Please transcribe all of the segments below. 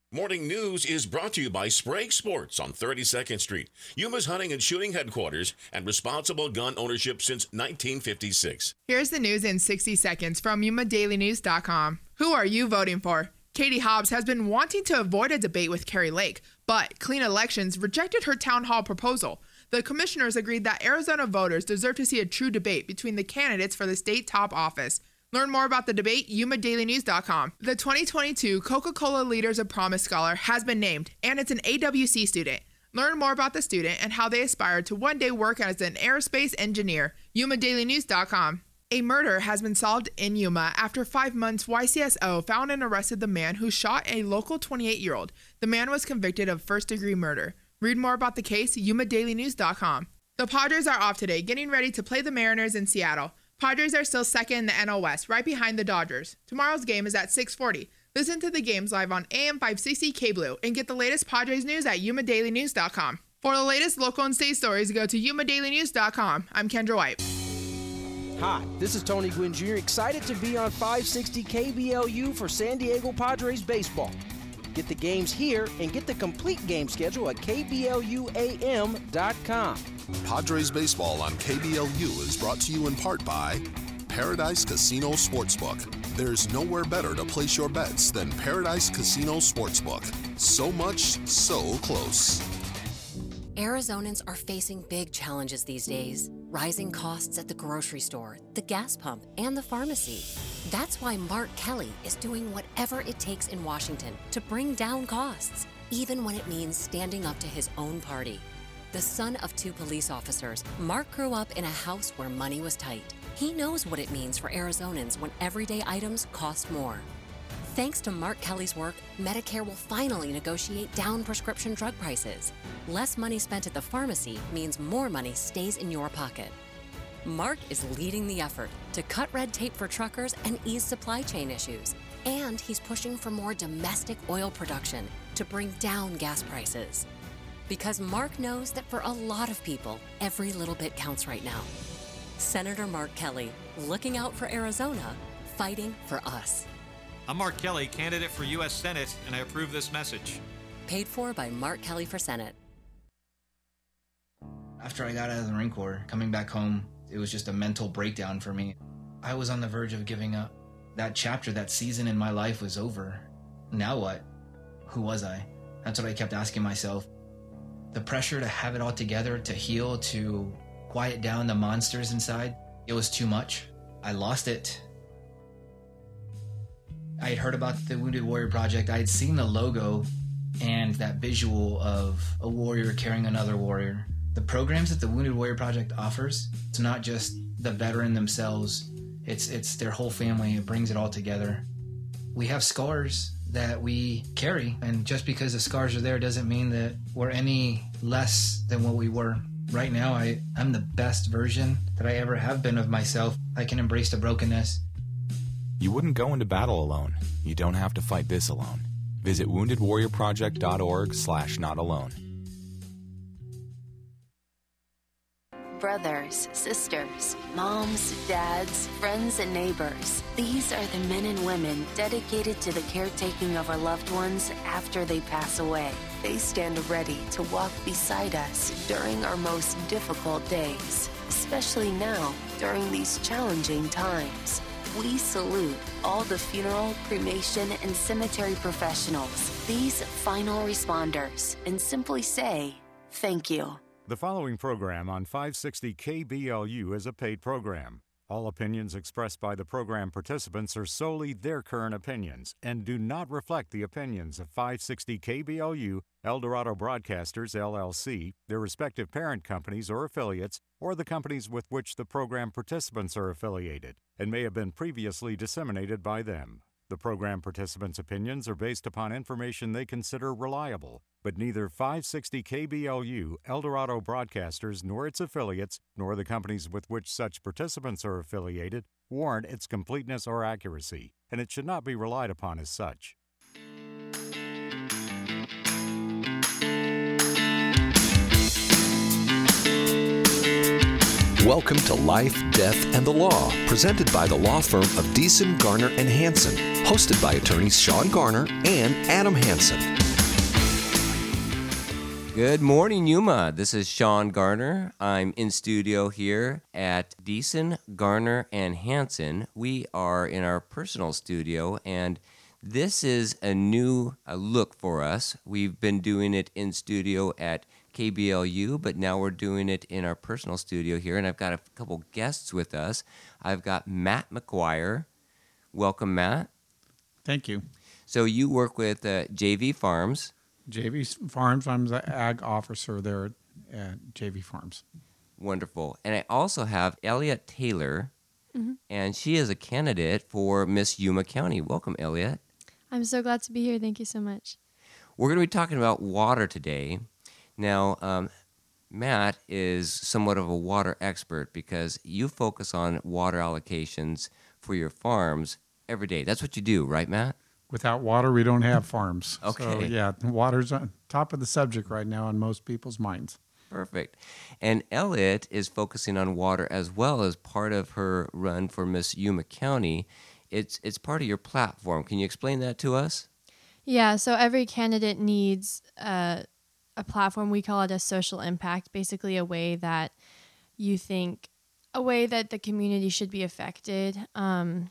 Morning News is brought to you by Sprague Sports on 32nd Street, Yuma's hunting and shooting headquarters and responsible gun ownership since 1956. Here's the news in 60 seconds from YumaDailyNews.com. Who are you voting for? Katie Hobbs has been wanting to avoid a debate with Kari Lake, but Clean Elections rejected her town hall proposal. The commissioners agreed that Arizona voters deserve to see a true debate between the candidates for the state top office. Learn more about the debate, YumaDailyNews.com. The 2022 Coca-Cola Leaders of Promise Scholar has been named, and it's an AWC student. Learn more about the student and how they aspire to one day work as an aerospace engineer, YumaDailyNews.com. A murder has been solved in Yuma. After 5 months, YCSO found and arrested the man who shot a local 28-year-old. The man was convicted of first-degree murder. Read more about the case, YumaDailyNews.com. The Padres are off today, getting ready to play the Mariners in Seattle. Padres are still second in the NL West, right behind the Dodgers. Tomorrow's game is at 6:40. Listen to the games live on AM 560 K-Blue and get the latest Padres news at YumaDailyNews.com. For the latest local and state stories, go to YumaDailyNews.com. I'm Kendra White. Hi, this is Tony Gwynn Jr., excited to be on 560 KBLU for San Diego Padres baseball. Get the games here and get the complete game schedule at KBLUAM.com. Padres baseball on KBLU is brought to you in part by Paradise Casino Sportsbook. There's nowhere better to place your bets than Paradise Casino Sportsbook. So much, so close. Arizonans are facing big challenges these days. Rising costs at the grocery store, the gas pump, and the pharmacy. That's why Mark Kelly is doing whatever it takes in Washington to bring down costs, even when it means standing up to his own party. The son of 2 police officers, Mark grew up in a house where money was tight. He knows what it means for Arizonans when everyday items cost more. Thanks to Mark Kelly's work, Medicare will finally negotiate down prescription drug prices. Less money spent at the pharmacy means more money stays in your pocket. Mark is leading the effort to cut red tape for truckers and ease supply chain issues. And he's pushing for more domestic oil production to bring down gas prices. Because Mark knows that for a lot of people, every little bit counts right now. Senator Mark Kelly, looking out for Arizona, fighting for us. I'm Mark Kelly, candidate for U.S. Senate, and I approve this message. Paid for by Mark Kelly for Senate. After I got out of the Marine Corps, coming back home, it was just a mental breakdown for me. I was on the verge of giving up. That chapter, that season in my life was over. Now what? Who was I? That's what I kept asking myself. The pressure to have it all together, to heal, to quiet down the monsters inside, it was too much. I lost it. I had heard about the Wounded Warrior Project. I had seen the logo and that visual of a warrior carrying another warrior. The programs that the Wounded Warrior Project offers, it's not just the veteran themselves, it's their whole family. It brings it all together. We have scars that we carry, and just because the scars are there doesn't mean that we're any less than what we were. Right now, I'm the best version that I ever have been of myself. I can embrace the brokenness. You wouldn't go into battle alone. You don't have to fight this alone. Visit woundedwarriorproject.org/notalone. Brothers, sisters, moms, dads, friends, and neighbors. These are the men and women dedicated to the caretaking of our loved ones after they pass away. They stand ready to walk beside us during our most difficult days, especially now during these challenging times. We salute all the funeral, cremation, and cemetery professionals, these final responders, and simply say, thank you. The following program on 560 KBLU is a paid program. All opinions expressed by the program participants are solely their current opinions and do not reflect the opinions of 560 KBLU, Eldorado Broadcasters, LLC, their respective parent companies or affiliates, or the companies with which the program participants are affiliated, and may have been previously disseminated by them. The program participants' opinions are based upon information they consider reliable, but neither 560 KBLU, Eldorado Broadcasters, nor its affiliates, nor the companies with which such participants are affiliated, warrant its completeness or accuracy, and it should not be relied upon as such. Welcome to Life, Death, and the Law, presented by the law firm of Deason, Garner, and Hansen, hosted by attorneys Sean Garner and Adam Hansen. Good morning, Yuma. This is Sean Garner. I'm in studio here at Deason, Garner, and Hansen. We are in our personal studio, and this is a new look for us. We've been doing it in studio at KBLU, but now we're doing it in our personal studio here, and I've got a couple guests with us. I've got Matt McGuire. Welcome, Matt. Thank you. So you work with JV Farms. JV Farms, I'm the ag officer there at JV Farms. Wonderful. And I also have Elliot Taylor, and she is a candidate for Miss Yuma County. Welcome, Elliot. I'm so glad to be here. Thank you so much. We're going to be talking about water today. Now, Matt is somewhat of a water expert because you focus on water allocations for your farms every day. That's what you do, right, Matt? Without water, we don't have farms. Okay. So, yeah, water's on top of the subject right now on most people's minds. Perfect. And Elliot is focusing on water as well as part of her run for Miss Yuma County. It's part of your platform. Can you explain that to us? Yeah, so every candidate needs a platform. We call it a social impact, basically a way that you think, a way that the community should be affected. And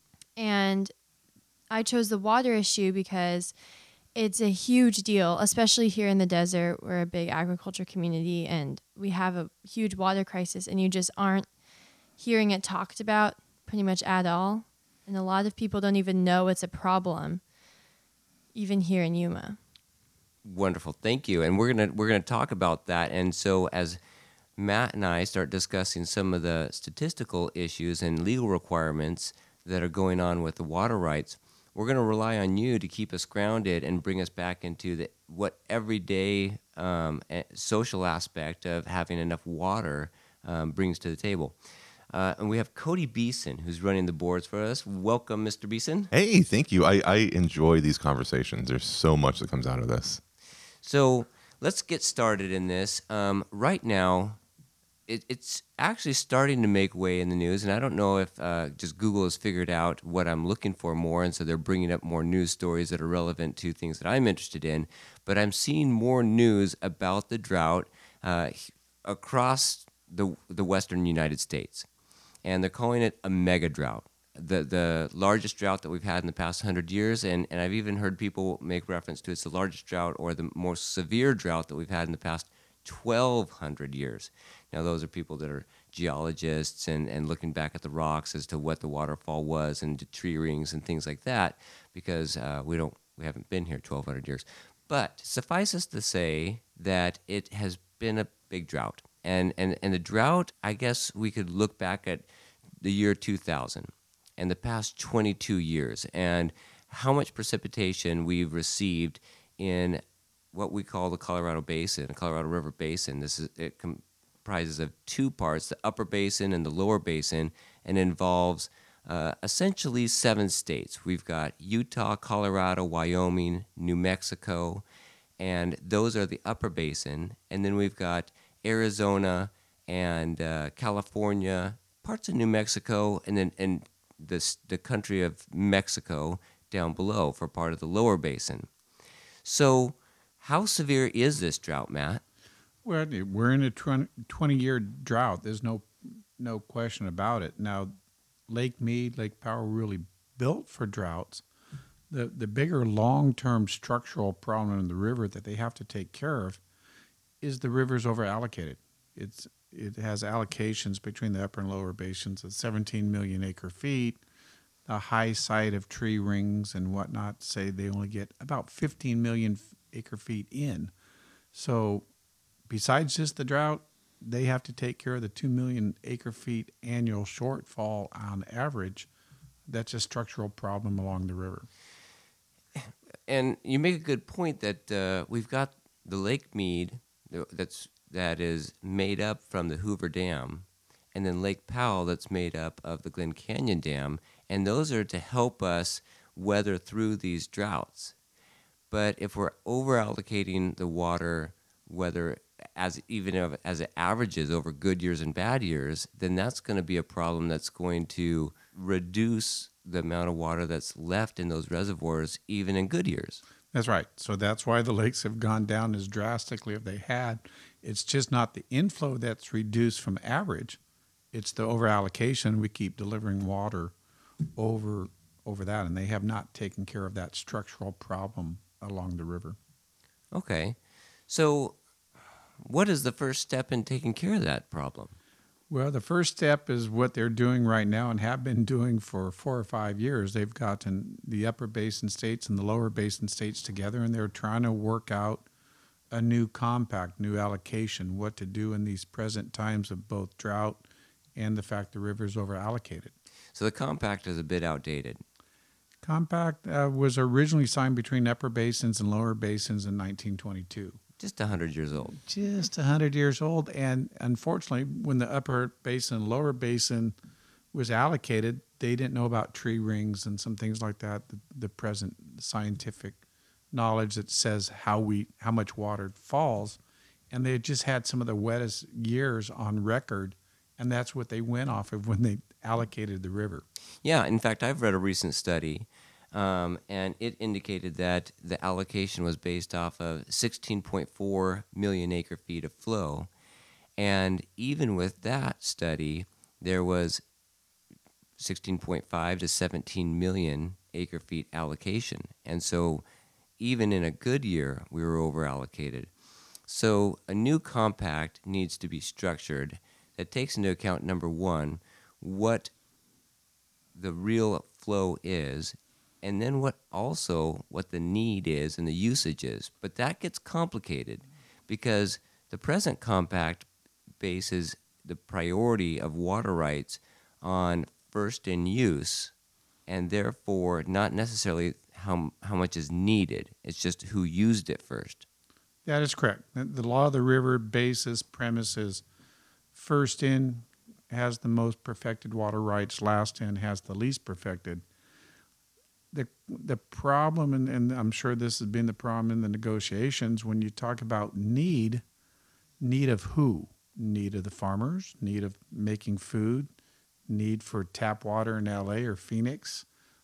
I chose the water issue because it's a huge deal, especially here in the desert. We're a big agriculture community and we have a huge water crisis, and you just aren't hearing it talked about pretty much at all. And a lot of people don't even know it's a problem, even here in Yuma. Wonderful. Thank you. And we're gonna talk about that. And so as Matt and I start discussing some of the statistical issues and legal requirements that are going on with the water rights, we're going to rely on you to keep us grounded and bring us back into what everyday social aspect of having enough water brings to the table. And we have Cody Beeson, who's running the boards for us. Welcome, Mr. Beeson. Hey, thank you. I enjoy these conversations. There's so much that comes out of this. So let's get started in this. Right now, it's actually starting to make way in the news, and I don't know if just Google has figured out what I'm looking for more, and so they're bringing up more news stories that are relevant to things that I'm interested in. But I'm seeing more news about the drought across the western United States, and they're calling it a mega drought. The largest drought that we've had in the past 100 years, and I've even heard people make reference to it's the largest drought or the most severe drought that we've had in the past 1,200 years. Now, those are people that are geologists and looking back at the rocks as to what the waterfall was and the tree rings and things like that, because we haven't been here 1,200 years. But suffice us to say that it has been a big drought. And the drought, I guess we could look back at the year 2000 and the past 22 years and how much precipitation we've received in what we call the Colorado Basin, the Colorado River Basin. It comprises of two parts, the upper basin and the lower basin, and involves essentially 7 states. We've got Utah, Colorado, Wyoming, New Mexico, and those are the upper basin. And then we've got Arizona and California, parts of New Mexico, and then the country of Mexico down below for part of the lower basin. So how severe is this drought, Matt? Well, we're in a 20-year drought. There's no question about it. Now, Lake Mead, Lake Powell really built for droughts. The bigger long-term structural problem in the river that they have to take care of is the river's over-allocated. It has allocations between the upper and lower basins of 17 million acre feet. The high side of tree rings and whatnot say they only get about 15 million acre feet in. So besides just the drought, they have to take care of the 2 million acre feet annual shortfall on average. That's a structural problem along the river. And you make a good point that we've got the Lake Mead that is made up from the Hoover Dam, and then Lake Powell that's made up of the Glen Canyon Dam, and those are to help us weather through these droughts. But if we're over-allocating the water, whether as it averages over good years and bad years, then that's going to be a problem that's going to reduce the amount of water that's left in those reservoirs, even in good years. That's right. So that's why the lakes have gone down as drastically as they had. It's just not the inflow that's reduced from average. It's the overallocation. We keep delivering water over that, and they have not taken care of that structural problem along the river. Okay. So what is the first step in taking care of that problem? Well, the first step is what they're doing right now and have been doing for 4 or 5 years. They've gotten the upper basin states and the lower basin states together, and they're trying to work out a new compact, new allocation, what to do in these present times of both drought and the fact the river's overallocated. So the compact is a bit outdated. Compact was originally signed between upper basins and lower basins in 1922. Just 100 years old. Just 100 years old. And unfortunately, when the upper basin and lower basin was allocated, they didn't know about tree rings and some things like that, the present scientific knowledge that says how much water falls. And they had just had some of the wettest years on record, and that's what they went off of when they allocated the river. Yeah, in fact, I've read a recent study, and it indicated that the allocation was based off of 16.4 million acre feet of flow. And even with that study, there was 16.5 to 17 million acre feet allocation. And so even in a good year, we were over allocated. So a new compact needs to be structured that takes into account, number one, what the real flow is, and then what the need is and the usage is. But that gets complicated because the present compact bases the priority of water rights on first in use, and therefore not necessarily how much is needed. It's just who used it first. That is correct. The law of the river basis premises first in has the most perfected water rights, last in has the least perfected. The problem, and I'm sure this has been the problem in the negotiations, when you talk about need of who? Need of the farmers, need of making food, need for tap water in LA or Phoenix,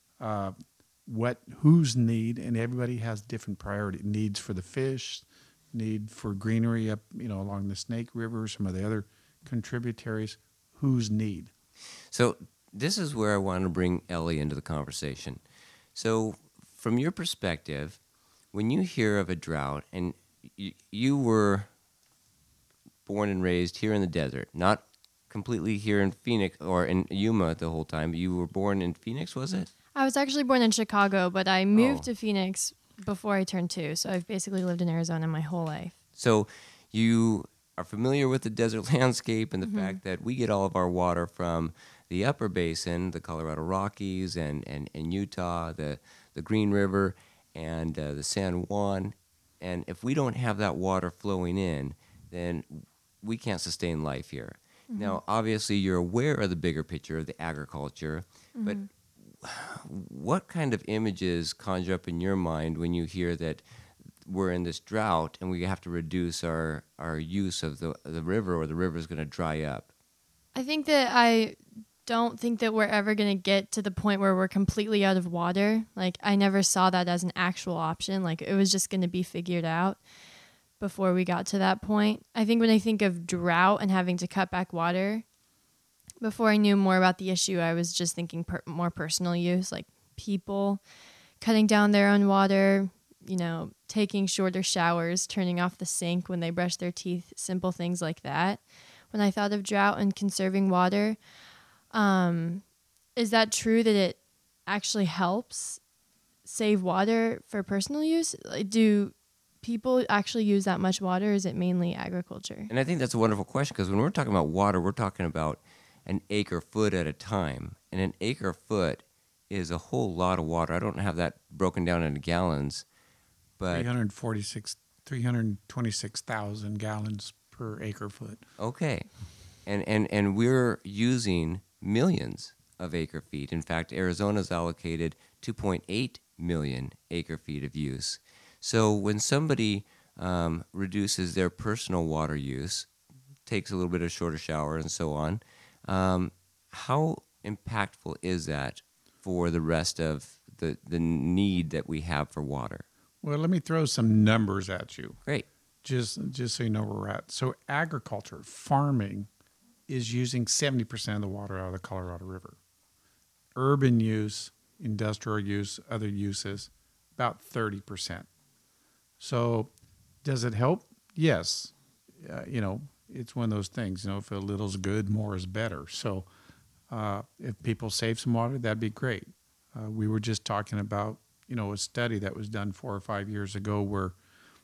whose need, and everybody has different priority needs for the fish, need for greenery up, along the Snake River, some of the other contributaries, whose need. So this is where I want to bring Ellie into the conversation. So from your perspective, when you hear of a drought, and you were born and raised here in the desert, not completely here in Phoenix or in Yuma the whole time, but you were born in Phoenix, was it? I was actually born in Chicago, but I moved to Phoenix before I turned 2, so I've basically lived in Arizona my whole life. So you are familiar with the desert landscape and the fact that we get all of our water from the upper basin, the Colorado Rockies and Utah, the Green River and the San Juan. And if we don't have that water flowing in, then we can't sustain life here. Now, obviously, you're aware of the bigger picture of the agriculture, but what kind of images conjure up in your mind when you hear that we're in this drought and we have to reduce our use of the river, or the river is going to dry up? I think that I don't think that we're ever going to get to the point where we're completely out of water. Like, I never saw that as an actual option. Like, it was just going to be figured out before we got to that point. I think when I think of drought and having to cut back water, before I knew more about the issue, I was just thinking more personal use, like people cutting down their own water, taking shorter showers, turning off the sink when they brush their teeth, simple things like that. When I thought of drought and conserving water, is that true that it actually helps save water for personal use? Do people actually use that much water, or is it mainly agriculture? And I think that's a wonderful question, because when we're talking about water, we're talking about an acre foot at a time. And an acre foot is a whole lot of water. I don't have that broken down into gallons, but 326,000 gallons per acre foot. Okay. And we're using millions of acre feet. In fact, Arizona's allocated 2.8 million acre feet of use. So when somebody reduces their personal water use, takes a little bit of shorter shower, and so on. How impactful is that for the rest of the need that we have for water? Well, let me throw some numbers at you. Great. Just so you know where we're at. So agriculture, farming, is using 70% of the water out of the Colorado River. Urban use, industrial use, other uses, about 30%. So does it help? Yes. It's one of those things, if a little's good, more is better. So if people save some water, that'd be great. We were just talking about, a study that was done 4 or 5 years ago where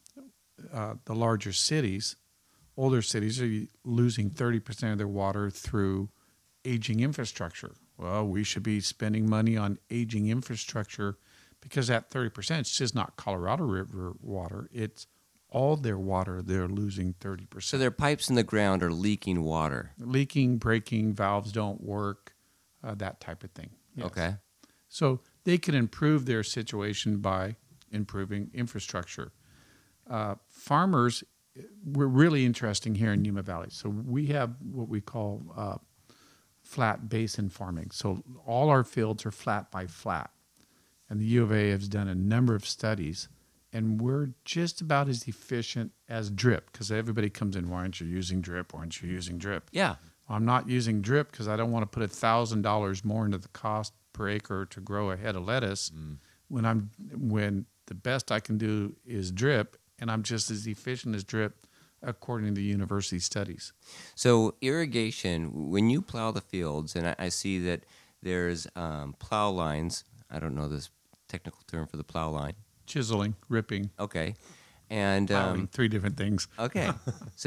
the larger cities, older cities, are losing 30% of their water through aging infrastructure. Well, we should be spending money on aging infrastructure because that 30% is just not Colorado River water. It's all their water. They're losing 30%. So their pipes in the ground are leaking water. Leaking, breaking, valves don't work, that type of thing. Yes. Okay. So they can improve their situation by improving infrastructure. Farmers, we're really interesting here in Yuma Valley. So we have what we call flat basin farming. So all our fields are flat by flat. And the U of A has done a number of studies, and we're just about as efficient as drip, because everybody comes in, why aren't you using drip? Why aren't you using drip? Yeah. Well, I'm not using drip because I don't want to put $1,000 more into the cost per acre to grow a head of lettuce when the best I can do is drip, and I'm just as efficient as drip according to university studies. So irrigation, when you plow the fields, and I see that there's plow lines. I don't know this technical term for the plow line. Chiseling, ripping. Okay. And plowing, 3 different things. Okay. So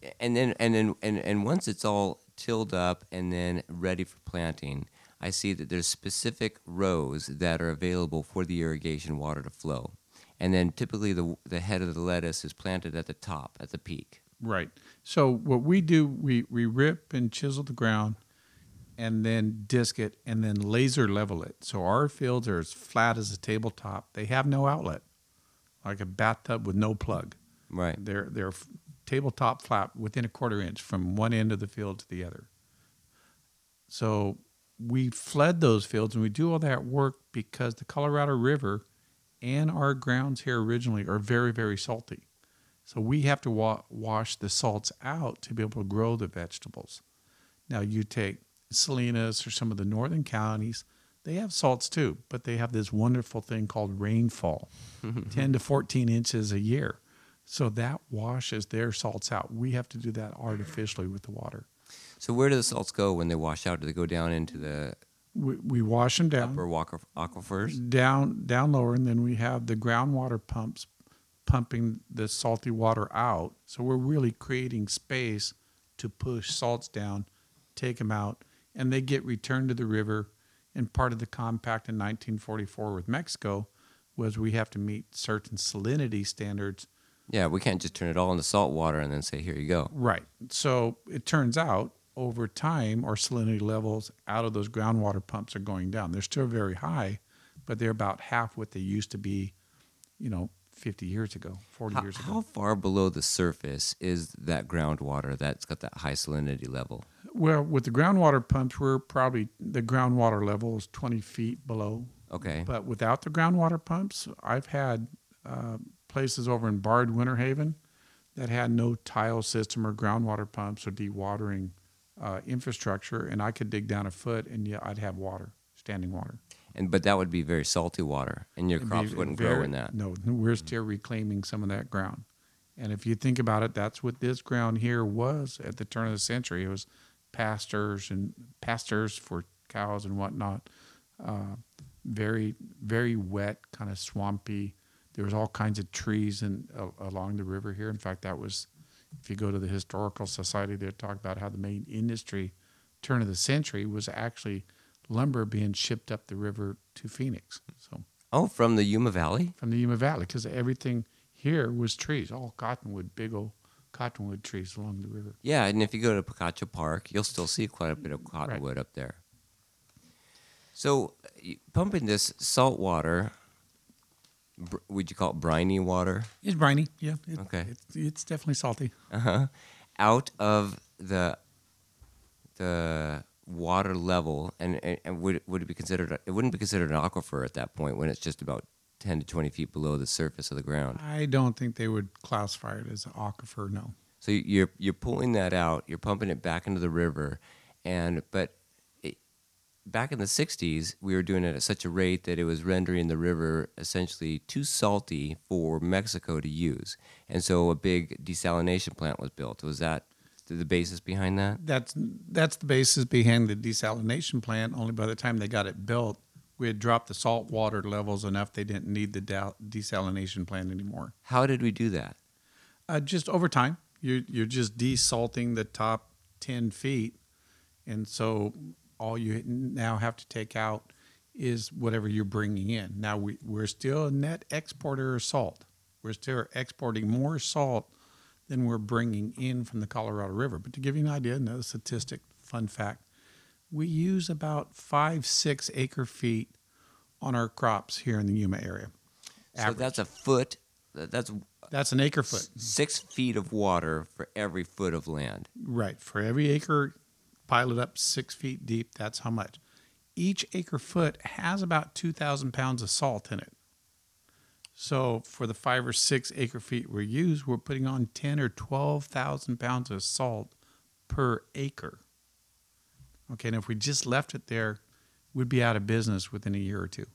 and once it's all tilled up and then ready for planting, I see that there's specific rows that are available for the irrigation water to flow. And then typically the head of the lettuce is planted at the top, at the peak. Right. So what we do, we rip and chisel the ground and then disc it and then laser level it. So our fields are as flat as a tabletop. They have no outlet, like a bathtub with no plug. Right. They're tabletop flat within a 1/4 inch from one end of the field to the other. So we flood those fields, and we do all that work because the Colorado River and our grounds here originally are very, very salty. So we have to wash the salts out to be able to grow the vegetables. Now you take Salinas or some of the northern counties, they have salts too, but they have this wonderful thing called rainfall, 10 to 14 inches a year. So that washes their salts out. We have to do that artificially with the water. So where do the salts go when they wash out? Do they go down into the we wash them down. Upper aquifers? Down lower, and then we have the groundwater pumps pumping the salty water out. So we're really creating space to push salts down, take them out, and they get returned to the river. And part of the compact in 1944 with Mexico was we have to meet certain salinity standards. Yeah, we can't just turn it all into salt water and then say, here you go. Right. So it turns out over time, our salinity levels out of those groundwater pumps are going down. They're still very high, but they're about half what they used to be, 50 years ago, 40 years ago. How far below the surface is that groundwater that's got that high salinity level? Well, with the groundwater pumps, the groundwater level is 20 feet below. Okay. But without the groundwater pumps, I've had places over in Bard, Winter Haven that had no tile system or groundwater pumps or dewatering infrastructure, and I could dig down a foot and I'd have water, standing water. But that would be very salty water, and your crops wouldn't grow in that. No, we're still reclaiming some of that ground. And if you think about it, that's what this ground here was at the turn of the century. It was pastures for cows and whatnot. Very, very wet, kind of swampy. There was all kinds of trees along the river here. In fact, that was, if you go to the Historical Society, they talk about how the main industry, turn of the century, was actually lumber being shipped up the river to Phoenix. So, from the Yuma Valley? From the Yuma Valley, because everything here was trees, all cottonwood, big old cottonwood trees along the river. Yeah, and if you go to Picacho Park, you'll still see quite a bit of cottonwood up there. So pumping this salt water, would you call it briny water? It's briny, yeah. Okay. It's definitely salty. Out of the water level, and would it be considered? It wouldn't be considered an aquifer at that point when it's just about 10 to 20 feet below the surface of the ground. I don't think they would classify it as an aquifer. No. So you're pulling that out, you're pumping it back into the river, back in the 60s, we were doing it at such a rate that it was rendering the river essentially too salty for Mexico to use. And so a big desalination plant was built. Was that the basis behind that? That's the basis behind the desalination plant. Only by the time they got it built, we had dropped the salt water levels enough they didn't need the desalination plant anymore. How did we do that? Just over time. You're just desalting the top 10 feet. And so all you now have to take out is whatever you're bringing in. Now, we're still a net exporter of salt. We're still exporting more salt than we're bringing in from the Colorado River. But to give you an idea, another statistic, fun fact, we use about 5-6 acre feet on our crops here in the Yuma area. So that's a foot. That's an acre foot. 6 feet of water for every foot of land. Right. For every acre, pile it up 6 feet deep, that's how much. Each acre foot has about 2,000 pounds of salt in it. So for the 5 or 6 acre feet we use, we're putting on 10 or 12,000 pounds of salt per acre. Okay, and if we just left it there, we'd be out of business within a year or two.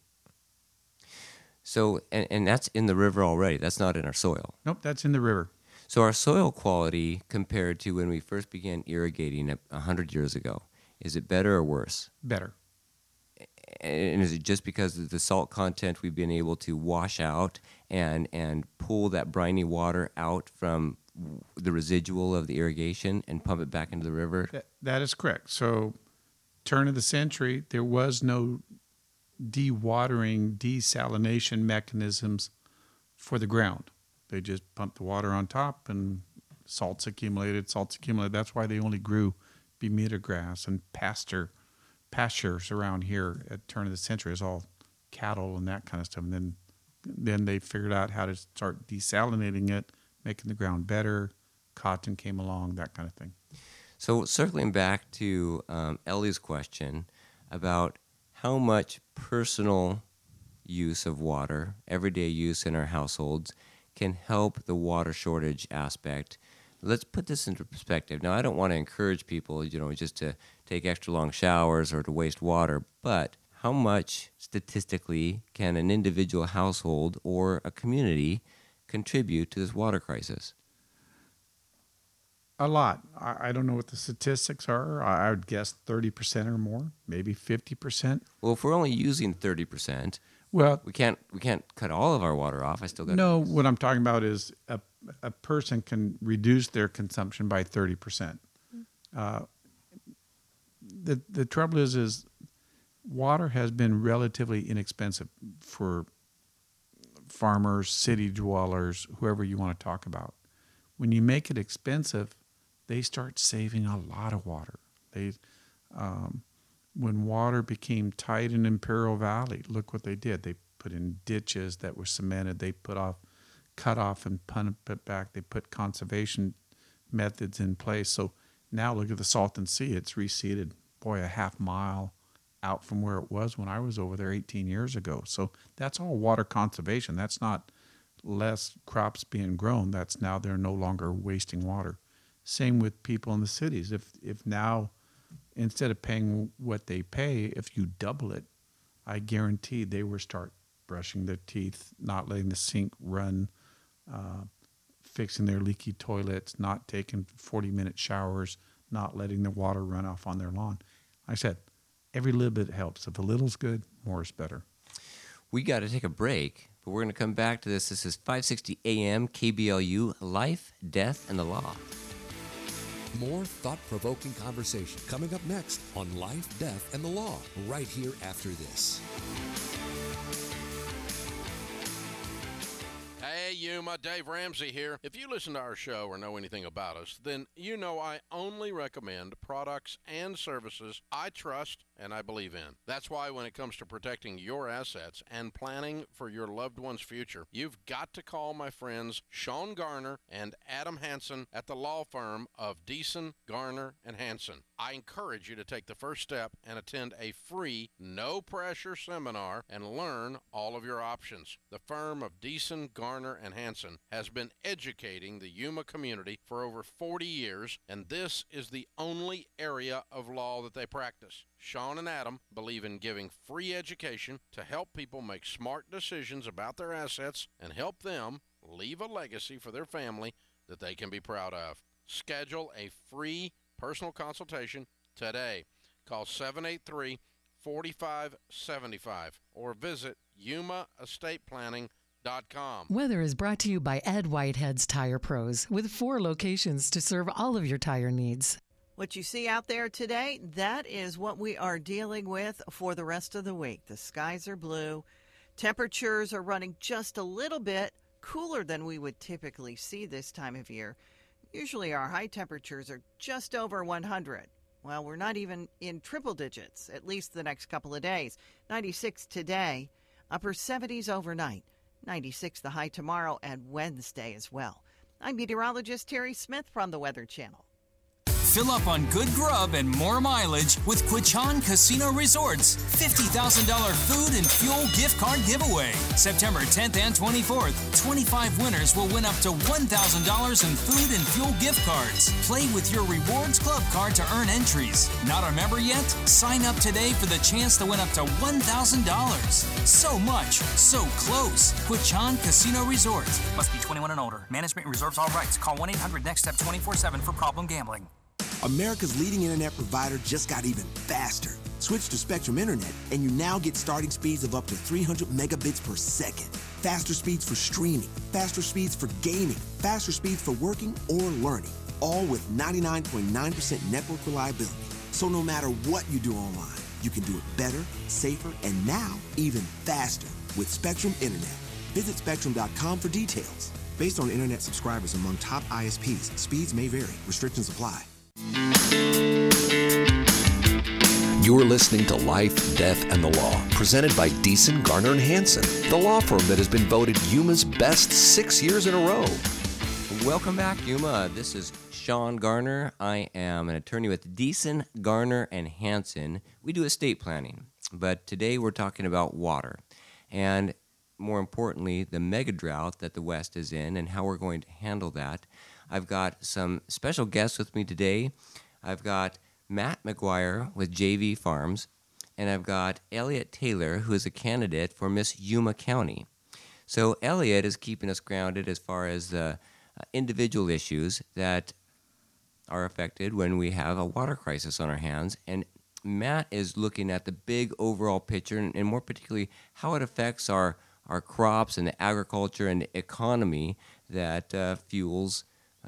So, and that's in the river already. That's not in our soil. Nope, that's in the river. So our soil quality compared to when we first began irrigating 100 years ago, is it better or worse? Better. And is it just because of the salt content we've been able to wash out and pull that briny water out from the residual of the irrigation and pump it back into the river? That is correct. So turn of the century, there was no dewatering, desalination mechanisms for the ground. They just pumped the water on top and salts accumulated. That's why they only grew Bermuda grass and pastures around here at turn of the century. It's all cattle and that kind of stuff. And then they figured out how to start desalinating it, making the ground better. Cotton came along, that kind of thing. So circling back to Ellie's question about how much personal use of water, everyday use in our households, can help the water shortage aspect. Let's put this into perspective. Now, I don't want to encourage people, just to take extra long showers or to waste water, but how much statistically can an individual household or a community contribute to this water crisis? A lot. I don't know what the statistics are. I would guess 30% or more, maybe 50%. Well, if we're only using 30%, well, we can't cut all of our water off. I still got no. What I'm talking about is a person can reduce their consumption by 30%. The trouble is water has been relatively inexpensive for farmers, city dwellers, whoever you want to talk about. When you make it expensive, they start saving a lot of water. When water became tight in Imperial Valley, look what they did. They put in ditches that were cemented. They cut off and pump it back. They put conservation methods in place. So now look at the Salton Sea. It's reseeded, a half mile out from where it was when I was over there 18 years ago. So that's all water conservation. That's not less crops being grown. That's now they're no longer wasting water. Same with people in the cities. If now, instead of paying what they pay, if you double it, I guarantee they will start brushing their teeth, not letting the sink run, fixing their leaky toilets, not taking 40-minute showers, not letting the water run off on their lawn. I said, every little bit helps. If a little's good, more is better. We got to take a break, but we're going to come back to this. This is 560 AM KBLU, Life, Death, and the Law. More thought-provoking conversation coming up next on Life, Death, and the Law, right here after this. Hey, Yuma, Dave Ramsey here. If you listen to our show or know anything about us, then you know I only recommend products and services I trust and I believe in. That's why when it comes to protecting your assets and planning for your loved one's future, you've got to call my friends Sean Garner and Adam Hansen at the law firm of Deason, Garner, and Hansen. I encourage you to take the first step and attend a free, no-pressure seminar and learn all of your options. The firm of Deason, Garner, and Hansen has been educating the Yuma community for over 40 years, and this is the only area of law that they practice. Sean and Adam believe in giving free education to help people make smart decisions about their assets and help them leave a legacy for their family that they can be proud of. Schedule a free personal consultation today. Call 783-4575 or visit YumaEstatePlanning.com. Weather is brought to you by Ed Whitehead's Tire Pros, with 4 locations to serve all of your tire needs. What you see out there today, that is what we are dealing with for the rest of the week. The skies are blue. Temperatures are running just a little bit cooler than we would typically see this time of year. Usually our high temperatures are just over 100. Well, we're not even in triple digits, at least the next couple of days. 96 today, upper 70s overnight. 96 the high tomorrow and Wednesday as well. I'm meteorologist Terry Smith from the Weather Channel. Fill up on good grub and more mileage with Quichan Casino Resorts' $50,000 food and fuel gift card giveaway. September 10th and 24th, 25 winners will win up to $1,000 in food and fuel gift cards. Play with your Rewards Club card to earn entries. Not a member yet? Sign up today for the chance to win up to $1,000. So much, so close. Quichan Casino Resort. Must be 21 and older. Management reserves all rights. Call 1-800-NEXT-STEP 24/7 for problem gambling. America's leading internet provider just got even faster. Switch to Spectrum Internet, and you now get starting speeds of up to 300 megabits per second. Faster speeds for streaming, faster speeds for gaming, faster speeds for working or learning, all with 99.9% network reliability. So no matter what you do online, you can do it better, safer, and now even faster with Spectrum Internet. Visit Spectrum.com for details. Based on internet subscribers among top ISPs, speeds may vary. Restrictions apply. You're listening to Life, Death, and the Law, presented by Deason, Garner, and Hansen, the law firm that has been voted Yuma's best 6 years in a row. Welcome back, Yuma. This is Sean Garner. I am an attorney with Deason, Garner, and Hansen. We do estate planning, but today we're talking about water, and more importantly, the mega drought that the West is in and how we're going to handle that. I've got some special guests with me today. I've got Matt McGuire with JV Farms, and I've got Elliot Taylor, who is a candidate for Miss Yuma County. So Elliot is keeping us grounded as far as the individual issues that are affected when we have a water crisis on our hands, and Matt is looking at the big overall picture, and more particularly how it affects our crops and the agriculture and the economy that fuels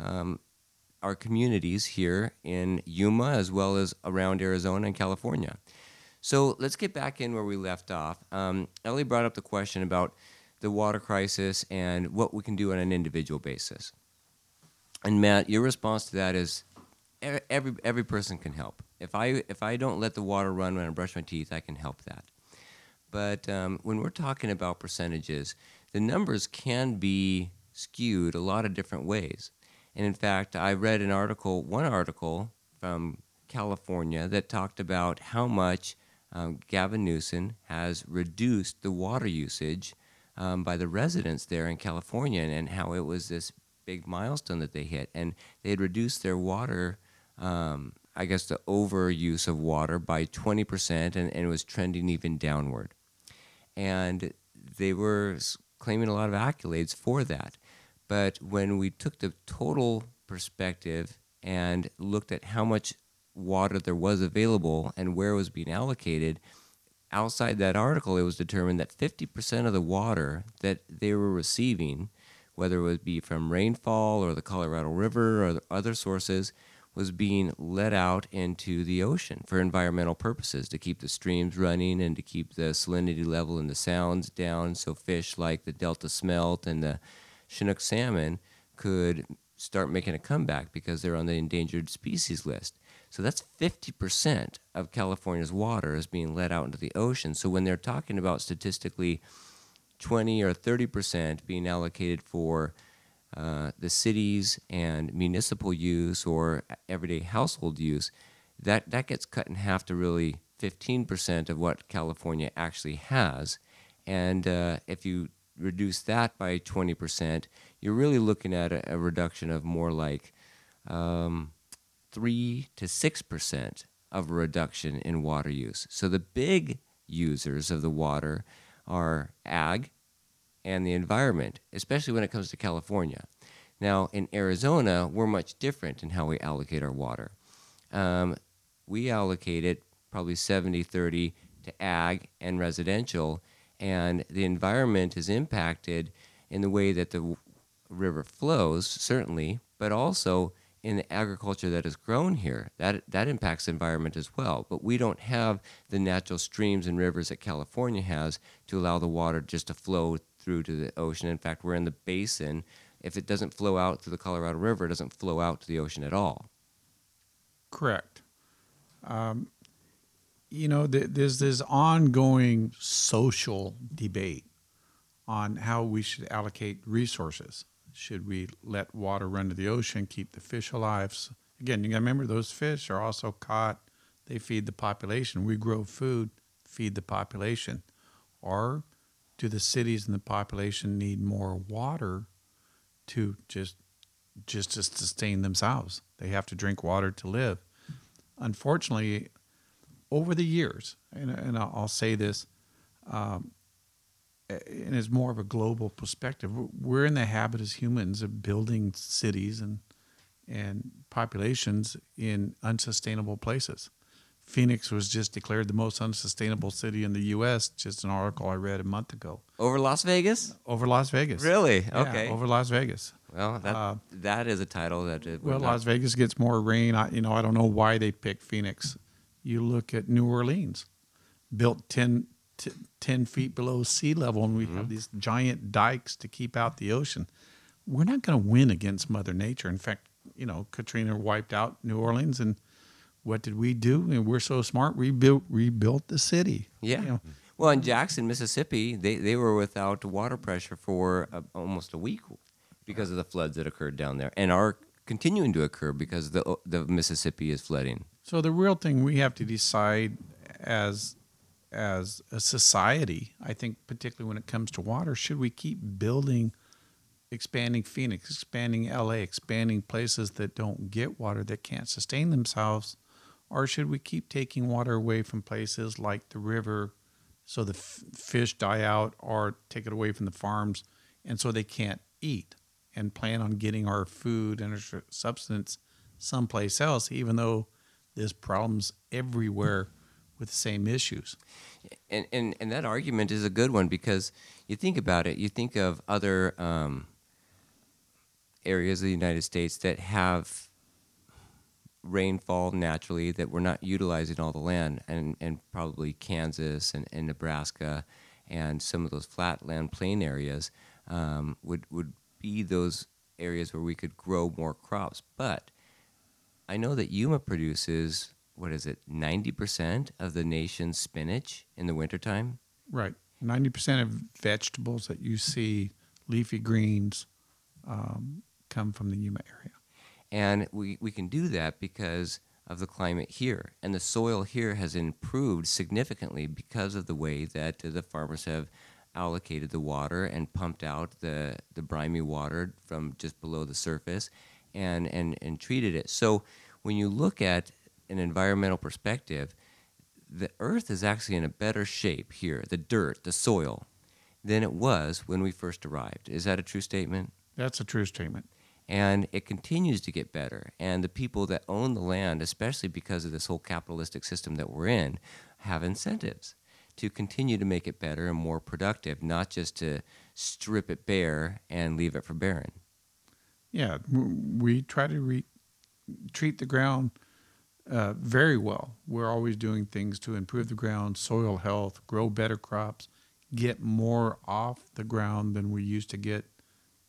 our communities here in Yuma as well as around Arizona and California. So let's get back in where we left off. Ellie brought up the question about the water crisis and what we can do on an individual basis. And Matt, your response to that is every person can help. If I don't let the water run when I brush my teeth, I can help that. But when we're talking about percentages, the numbers can be skewed a lot of different ways. And in fact, I read one article from California that talked about how much Gavin Newsom has reduced the water usage by the residents there in California, and how it was this big milestone that they hit. And they had reduced their water, the overuse of water by 20%, and it was trending even downward. And they were claiming a lot of accolades for that. But when we took the total perspective and looked at how much water there was available and where it was being allocated, outside that article, it was determined that 50% of the water that they were receiving, whether it would be from rainfall or the Colorado River or other sources, was being let out into the ocean for environmental purposes, to keep the streams running and to keep the salinity level in the sounds down so fish like the Delta smelt and the Chinook salmon could start making a comeback because they're on the endangered species list. So that's 50% of California's water is being let out into the ocean. So when they're talking about statistically 20 or 30% being allocated for the cities and municipal use or everyday household use, that gets cut in half to really 15% of what California actually has. And if you reduce that by 20%, you're really looking at a reduction of more like 3 to 6% of a reduction in water use. So the big users of the water are ag and the environment, especially when it comes to California. Now, in Arizona, we're much different in how we allocate our water. We allocate it probably 70-30 to ag and residential, and the environment is impacted in the way that the river flows, certainly, but also in the agriculture that is grown here. That impacts the environment as well. But we don't have the natural streams and rivers that California has to allow the water just to flow through to the ocean. In fact, we're in the basin. If it doesn't flow out to the Colorado River, it doesn't flow out to the ocean at all. Correct. There's this ongoing social debate on how we should allocate resources. Should we let water run to the ocean, keep the fish alive? Again, you got to remember those fish are also caught. They feed the population. We grow food, feed the population. Or do the cities and the population need more water to just to sustain themselves? They have to drink water to live. Unfortunately, over the years, and I'll say this, and it's more of a global perspective, we're in the habit as humans of building cities and populations in unsustainable places. Phoenix was just declared the most unsustainable city in the U.S., just an article I read a month ago. Over Las Vegas? Over Las Vegas. Really? Yeah, Okay. over Las Vegas. Well, that is a title that... Las Vegas gets more rain. I don't know why they picked Phoenix. You look at New Orleans, built 10 feet below sea level, and we have these giant dikes to keep out the ocean. We're not going to win against Mother Nature. In fact, Katrina wiped out New Orleans, and what did we do? And we're so smart, we rebuilt the city. Yeah. Well, in Jackson, Mississippi, they were without water pressure for almost a week because of the floods that occurred down there, and are continuing to occur because the Mississippi is flooding. So the real thing we have to decide as a society, I think particularly when it comes to water, should we keep building, expanding Phoenix, expanding LA, expanding places that don't get water, that can't sustain themselves, or should we keep taking water away from places like the river so the fish die out, or take it away from the farms and so they can't eat, and plan on getting our food and our substance someplace else, even though there's problems everywhere with the same issues. And that argument is a good one, because you think about it, you think of other areas of the United States that have rainfall naturally, that we're not utilizing all the land, and probably Kansas and Nebraska and some of those flatland plain areas would be those areas where we could grow more crops. But I know that Yuma produces, 90% of the nation's spinach in the wintertime? Right. 90% of vegetables that you see, leafy greens, come from the Yuma area. And we can do that because of the climate here. And the soil here has improved significantly because of the way that the farmers have allocated the water and pumped out the briny water from just below the surface and treated it. So when you look at an environmental perspective, the earth is actually in a better shape here, the dirt, the soil, than it was when we first arrived. Is that a true statement? That's a true statement. And it continues to get better. And the people that own the land, especially because of this whole capitalistic system that we're in, have incentives to continue to make it better and more productive, not just to strip it bare and leave it for barren. Yeah, we try to treat the ground very well. We're always doing things to improve the ground, soil health, grow better crops, get more off the ground than we used to get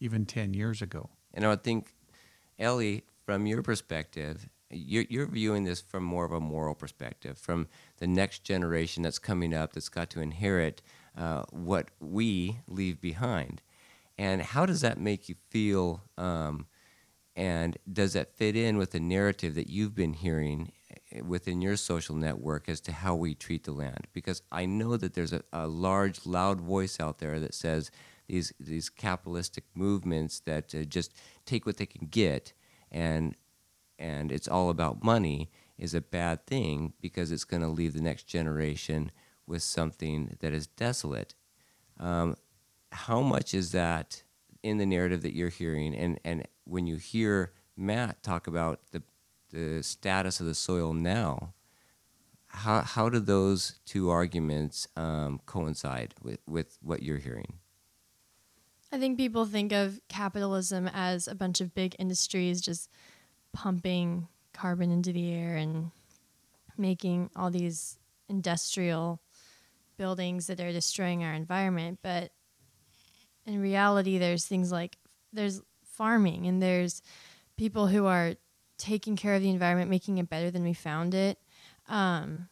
even 10 years ago. And I would think, Ellie, from your perspective, you're viewing this from more of a moral perspective, from the next generation that's coming up that's got to inherit what we leave behind. And how does that make you feel, and does that fit in with the narrative that you've been hearing within your social network as to how we treat the land? Because I know that there's a large, loud voice out there that says these capitalistic movements that just take what they can get and it's all about money is a bad thing because it's going to leave the next generation with something that is desolate. How much is that in the narrative that you're hearing? And when you hear Matt talk about the status of the soil now, how do those two arguments coincide with what you're hearing? I think people think of capitalism as a bunch of big industries just pumping carbon into the air and making all these industrial buildings that are destroying our environment. But in reality, there's things like there's farming and there's people who are taking care of the environment, making it better than we found it. And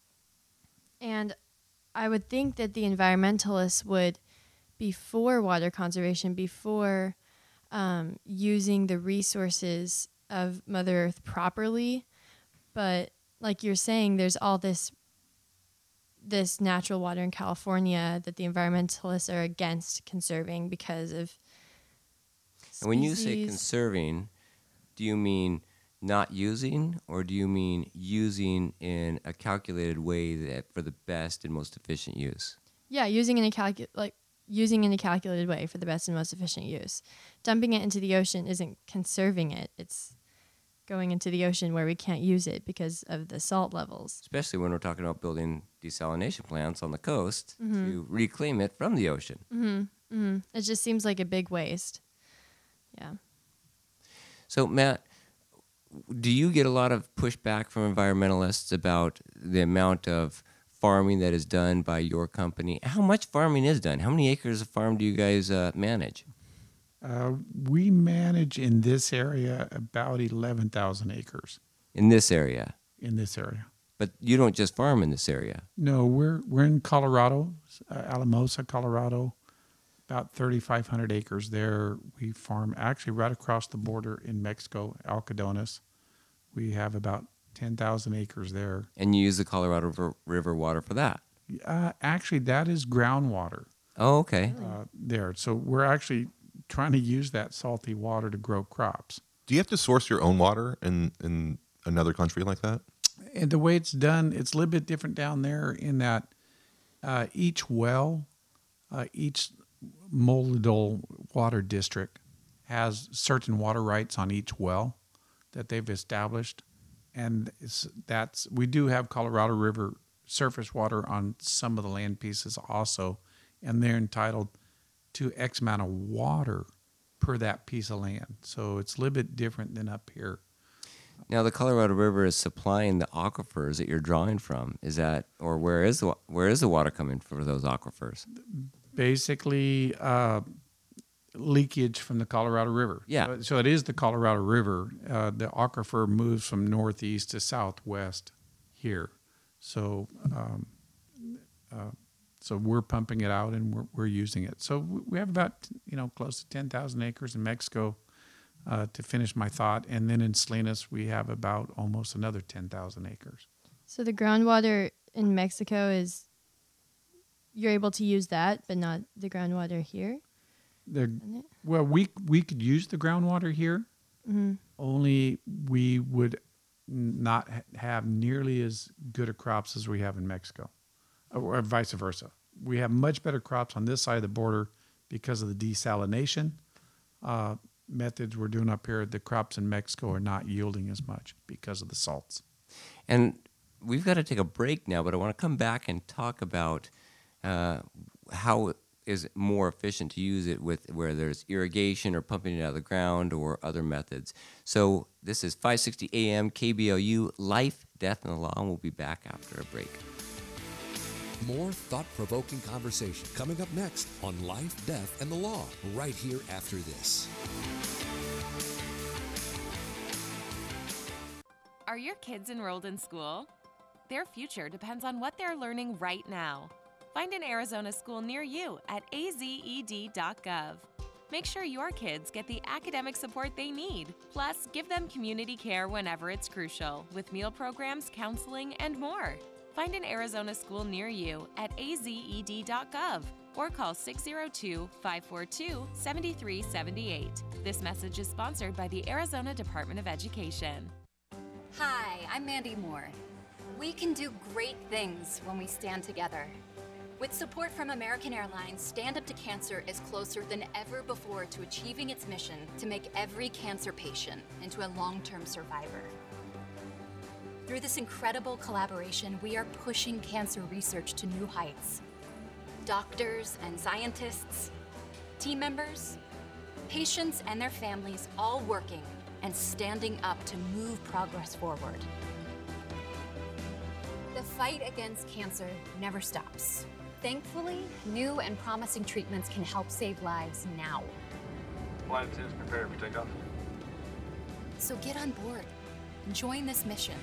I would think that the environmentalists would, before water conservation, before using the resources of Mother Earth properly, but like you're saying, there's all this natural water in California that the environmentalists are against conserving because of species. And when you say conserving, do you mean not using, or do you mean using in a calculated way that for the best and most efficient use? Yeah, using in a calculated way for the best and most efficient use. Dumping it into the ocean isn't conserving it. It's going into the ocean where we can't use it because of the salt levels. Especially when we're talking about building desalination plants on the coast to reclaim it from the ocean. It just seems like a big waste. Yeah. So, Matt, do you get a lot of pushback from environmentalists about the amount of farming that is done by your company? How much farming is done? How many acres of farm do you guys manage? We manage in this area about 11,000 acres. In this area? In this area. But you don't just farm in this area. No, we're in Colorado, Alamosa, Colorado, about 3,500 acres there. We farm actually right across the border in Mexico, Alcodones. We have about 10,000 acres there. And you use the Colorado River water for that? Actually, that is groundwater. Oh, okay. There. So we're actually trying to use that salty water to grow crops. Do you have to source your own water in another country like that? And the way it's done, it's a little bit different down there in that each well, each Moldal water district has certain water rights on each well that they've established. And we do have Colorado River surface water on some of the land pieces also, and they're entitled to X amount of water per that piece of land. So it's a little bit different than up here. Now, the Colorado River is supplying the aquifers that you're drawing from. Is that, or where is the water coming for those aquifers? Basically, leakage from the Colorado River. Yeah. So it is the Colorado River. The aquifer moves from northeast to southwest here. So so we're pumping it out and we're using it. So we have about close to 10,000 acres in Mexico, to finish my thought, and then in Salinas we have about almost another 10,000 acres. So the groundwater in Mexico you're able to use that, but not the groundwater here? Well, we could use the groundwater here, only we would not have nearly as good a crops as we have in Mexico, or vice versa. We have much better crops on this side of the border because of the desalination methods we're doing up here. The crops in Mexico are not yielding as much because of the salts. And we've got to take a break now, but I want to come back and talk about how is it more efficient to use it with where there's irrigation or pumping it out of the ground or other methods. So this is 560 AM KBLU, Life, Death, and the Law, and we'll be back after a break. More thought-provoking conversation coming up next on Life, Death, and the Law, right here after this. Are your kids enrolled in school? Their future depends on what they're learning right now. Find an Arizona school near you at azed.gov. Make sure your kids get the academic support they need. Plus, give them community care whenever it's crucial, with meal programs, counseling, and more. Find an Arizona school near you at azed.gov or call 602-542-7378. This message is sponsored by the Arizona Department of Education. Hi, I'm Mandy Moore. We can do great things when we stand together. With support from American Airlines, Stand Up to Cancer is closer than ever before to achieving its mission to make every cancer patient into a long-term survivor. Through this incredible collaboration, we are pushing cancer research to new heights. Doctors and scientists, team members, patients and their families all working and standing up to move progress forward. The fight against cancer never stops. Thankfully, new and promising treatments can help save lives now. Flight 2 is prepared for takeoff. So get on board and join this mission.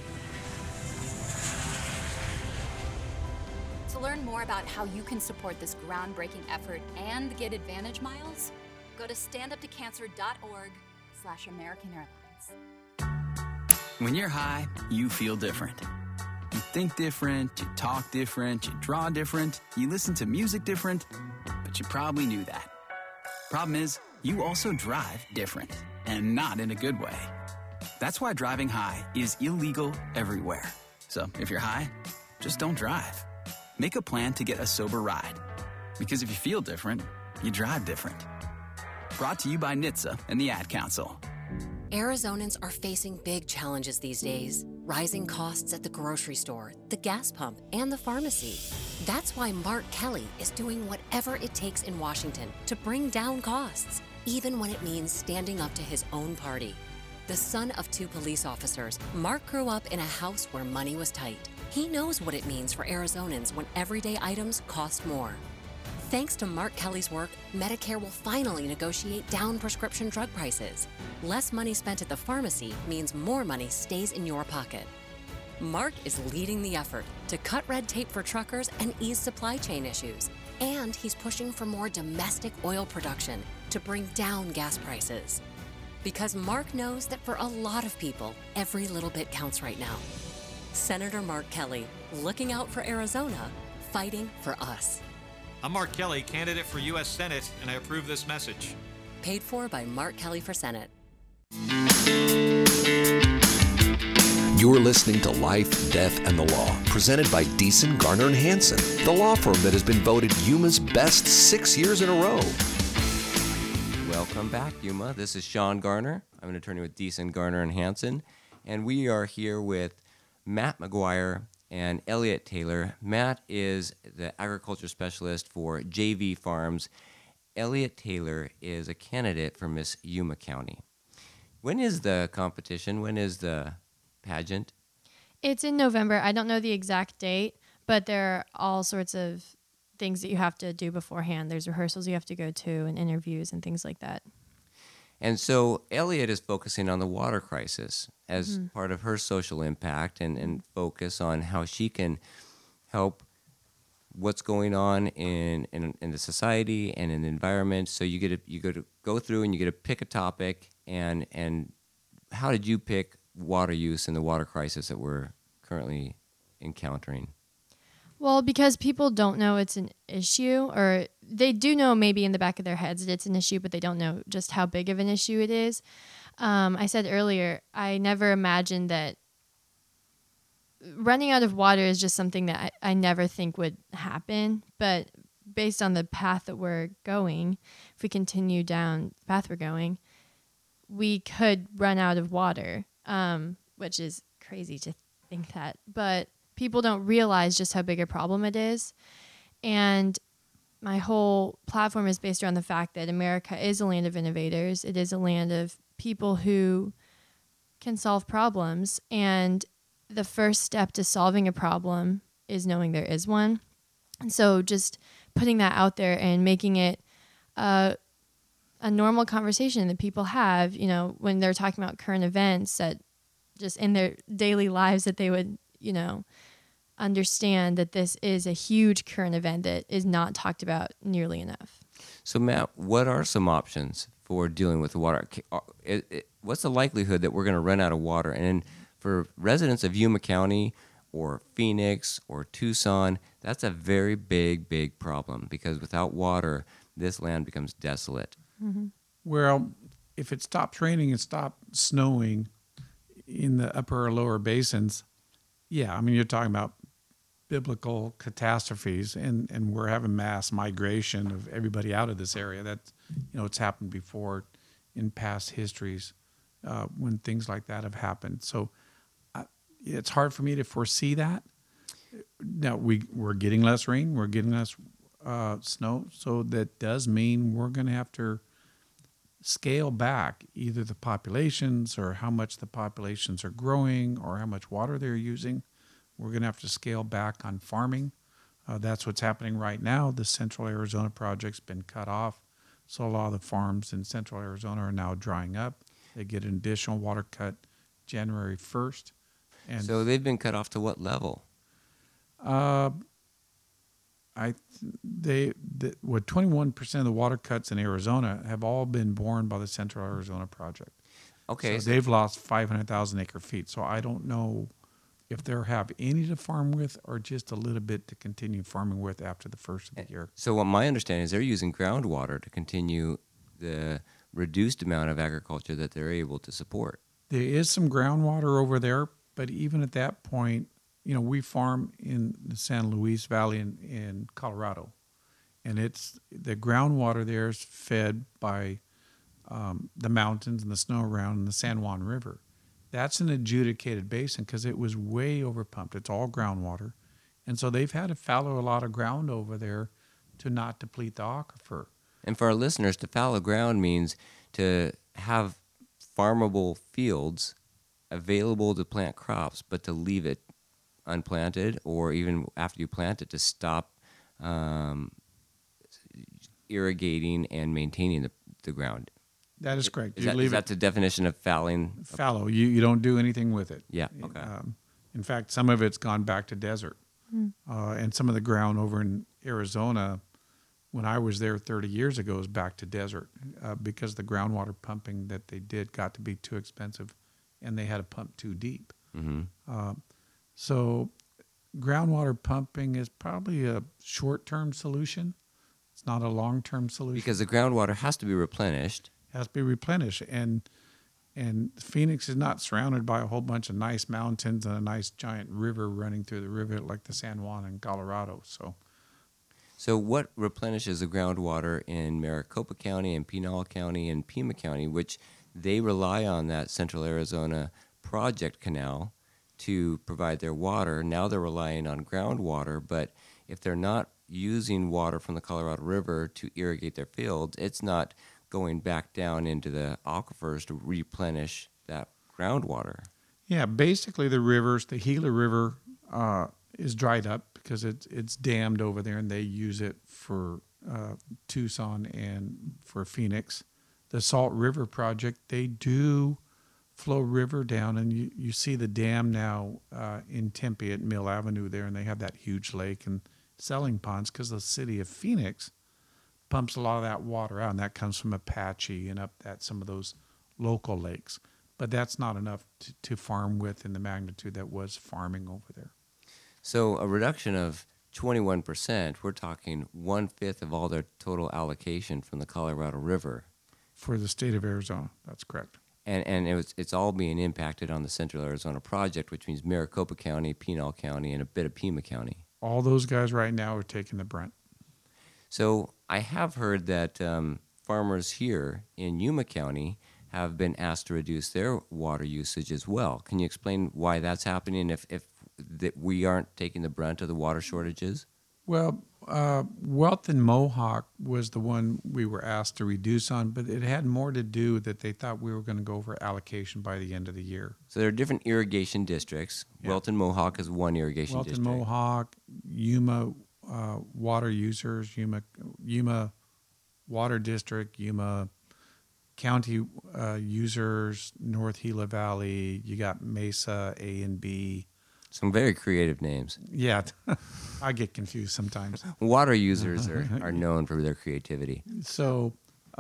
To learn more about how you can support this groundbreaking effort and get Advantage Miles, go to standuptocancer.org/American Airlines. When you're high, you feel different. You think different, you talk different, you draw different, you listen to music different, but you probably knew that. Problem is, you also drive different, and not in a good way. That's why driving high is illegal everywhere. So if you're high, just don't drive. Make a plan to get a sober ride. Because if you feel different, you drive different. Brought to you by NHTSA and the Ad Council. Arizonans are facing big challenges these days. Rising costs at the grocery store, the gas pump, and the pharmacy. That's why Mark Kelly is doing whatever it takes in Washington to bring down costs, even when it means standing up to his own party. The son of 2 police officers, Mark grew up in a house where money was tight. He knows what it means for Arizonans when everyday items cost more. Thanks to Mark Kelly's work, Medicare will finally negotiate down prescription drug prices. Less money spent at the pharmacy means more money stays in your pocket. Mark is leading the effort to cut red tape for truckers and ease supply chain issues. And he's pushing for more domestic oil production to bring down gas prices. Because Mark knows that for a lot of people, every little bit counts right now. Senator Mark Kelly, looking out for Arizona, fighting for us. I'm Mark Kelly, candidate for U.S. Senate, and I approve this message. Paid for by Mark Kelly for Senate. You're listening to Life, Death, and the Law, presented by Deason, Garner, and Hansen, the law firm that has been voted Yuma's best 6 years in a row. Welcome back, Yuma. This is Sean Garner. I'm an attorney with Deason, Garner, and Hansen, and we are here with Matt McGuire and Elliot Taylor. Matt is the agriculture specialist for JV Farms. Elliot Taylor is a candidate for Miss Yuma County. When is the competition? When is the pageant? It's in November. I don't know the exact date, but there are all sorts of things that you have to do beforehand. There's rehearsals you have to go to and interviews and things like that. And so Elliot is focusing on the water crisis as part of her social impact and focus on how she can help what's going on in the society and in the environment. So you go through and you get to pick a topic. And how did you pick water use and the water crisis that we're currently encountering? Well, because people don't know it's an issue, or they do know maybe in the back of their heads that it's an issue, but they don't know just how big of an issue it is. I said earlier, I never imagined that running out of water is just something that I never think would happen. But based on the path that we're going, if we continue down the path we're going, we could run out of water, which is crazy to think that. But people don't realize just how big a problem it is. And my whole platform is based around the fact that America is a land of innovators. It is a land of people who can solve problems. And the first step to solving a problem is knowing there is one. And so just putting that out there and making it a normal conversation that people have, you know, when they're talking about current events, that just in their daily lives, that they would, you know, understand that this is a huge current event that is not talked about nearly enough. So, Matt, what are some options for dealing with the water? What's the likelihood that we're going to run out of water? And for residents of Yuma County or Phoenix or Tucson, that's a very big problem, because without water, this land becomes desolate. Mm-hmm. Well, if it stops raining and stops snowing in the upper or lower basins, yeah, I mean, you're talking about biblical catastrophes, and we're having mass migration of everybody out of this area. That's, you know, it's happened before in past histories when things like that have happened. So it's hard for me to foresee that. Now, we're getting less rain, we're getting less snow, so that does mean we're going to have to scale back either the populations or how much the populations are growing or how much water they're using. We're going to have to scale back on farming. That's what's happening right now. The Central Arizona project's been cut off, so a lot of the farms in Central Arizona are now drying up. They get an additional water cut January 1st. And so they've been cut off to what level? 21% of the water cuts in Arizona have all been borne by the Central Arizona project. Okay. So they've lost 500,000 acre feet. So I don't know if they'll have any to farm with or just a little bit to continue farming with after the first of the year. So what my understanding is they're using groundwater to continue the reduced amount of agriculture that they're able to support. There is some groundwater over there, but even at that point, you know, we farm in the San Luis Valley in Colorado, and it's the groundwater there is fed by the mountains and the snow around and the San Juan River. That's an adjudicated basin because it was way overpumped. It's all groundwater, and so they've had to fallow a lot of ground over there to not deplete the aquifer. And for our listeners, to fallow ground means to have farmable fields available to plant crops, but to leave it unplanted, or even after you plant it, to stop irrigating and maintaining the ground. That is correct. Is that the definition of fallowing? Fallow. You don't do anything with it. Yeah, okay. In fact, some of it's gone back to desert. And some of the ground over in Arizona, when I was there 30 years ago, is back to desert because the groundwater pumping that they did got to be too expensive, and they had to pump too deep. Mm-hmm. So groundwater pumping is probably a short-term solution. It's not a long-term solution. Because the groundwater has to be replenished. Has to be replenished. And Phoenix is not surrounded by a whole bunch of nice mountains and a nice giant river running through the river like the San Juan in Colorado. So what replenishes the groundwater in Maricopa County and Pinal County and Pima County, which they rely on that Central Arizona project canal to provide their water. Now they're relying on groundwater, but if they're not using water from the Colorado River to irrigate their fields, it's not going back down into the aquifers to replenish that groundwater. Yeah, basically the rivers, the Gila River is dried up because it's dammed over there, and they use it for Tucson and for Phoenix. The Salt River Project, they do flow river down, and you see the dam now in Tempe at Mill Avenue there, and they have that huge lake and selling ponds because the city of Phoenix pumps a lot of that water out, and that comes from Apache and up at some of those local lakes. But that's not enough to farm with in the magnitude that was farming over there. So a reduction of 21%, we're talking 1/5 of all their total allocation from the Colorado River. For the state of Arizona, that's correct. And it's all being impacted on the Central Arizona project, which means Maricopa County, Pinal County, and a bit of Pima County. All those guys right now are taking the brunt. So I have heard that farmers here in Yuma County have been asked to reduce their water usage as well. Can you explain why that's happening if that we aren't taking the brunt of the water shortages? Well, Wealth and Mohawk was the one we were asked to reduce on, but it had more to do that they thought we were going to go over allocation by the end of the year. So there are different irrigation districts. Yeah. Wealth and Mohawk is one irrigation district. Wealth and Mohawk, Yuma, water users, Yuma Water District, Yuma County users, North Gila Valley. You got Mesa, A and B. Some very creative names. Yeah, I get confused sometimes. Water users are known for their creativity. So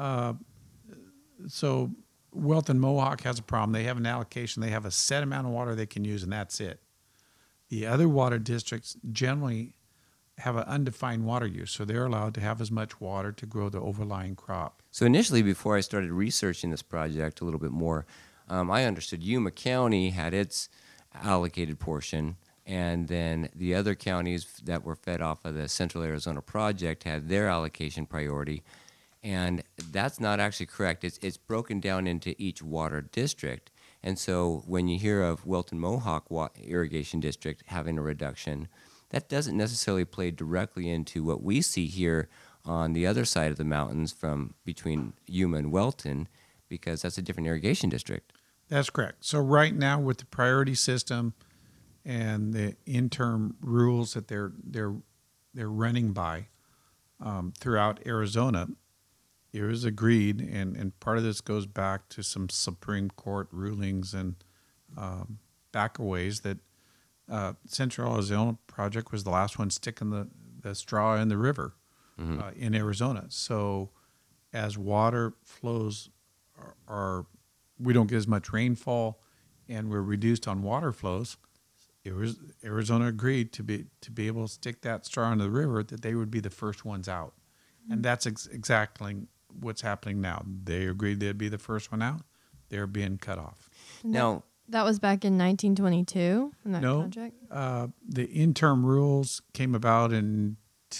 Wealth and Mohawk has a problem. They have an allocation. They have a set amount of water they can use, and that's it. The other water districts generally have an undefined water use, so they're allowed to have as much water to grow the overlying crop. So initially, before I started researching this project a little bit more, I understood Yuma County had its allocated portion, and then the other counties that were fed off of the Central Arizona project had their allocation priority. And that's not actually correct. It's broken down into each water district. And so when you hear of Wilton Mohawk Irrigation District having a reduction, that doesn't necessarily play directly into what we see here on the other side of the mountains from between Yuma and Welton, because that's a different irrigation district. That's correct. So right now with the priority system and the interim rules that they're running by throughout Arizona, it was agreed, and part of this goes back to some Supreme Court rulings and backaways that Central Arizona project was the last one sticking the straw in the river in Arizona. So as water flows we don't get as much rainfall and we're reduced on water flows, Arizona agreed to be able to stick that straw into the river, that they would be the first ones out. And that's exactly what's happening now. They agreed they'd be the first one out. They're being cut off. Now, that was back in 1922 in that no, project? The interim rules came about in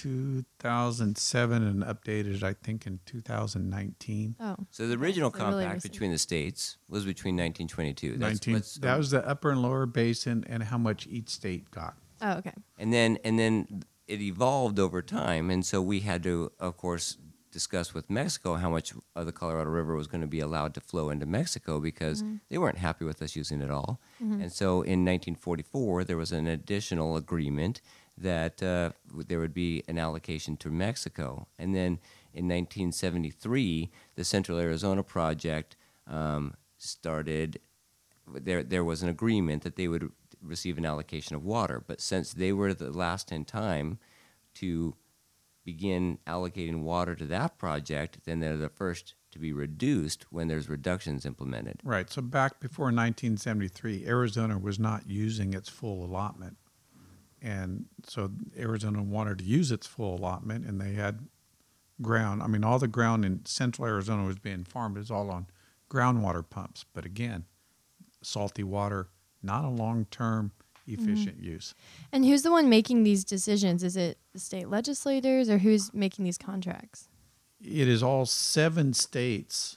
2007 and updated, I think, in 2019. Oh. So the original compact between the states was between 1922. That was the upper and lower basin and how much each state got. Oh, okay. And then it evolved over time, and so we had to, of course, discuss with Mexico how much of the Colorado River was going to be allowed to flow into Mexico, because they weren't happy with us using it all. And so in 1944, there was an additional agreement that there would be an allocation to Mexico. And then in 1973, the Central Arizona project started. There was an agreement that they would receive an allocation of water, but since they were the last in time to begin allocating water to that project, then they're the first to be reduced when there's reductions implemented. Right. So back before 1973, Arizona was not using its full allotment. And so Arizona wanted to use its full allotment, and they had ground. I mean, all the ground in central Arizona was being farmed. It was all on groundwater pumps. But again, salty water, not a long-term efficient use. And who's the one making these decisions? Is it the state legislators, or who's making these contracts? It is all 7 states.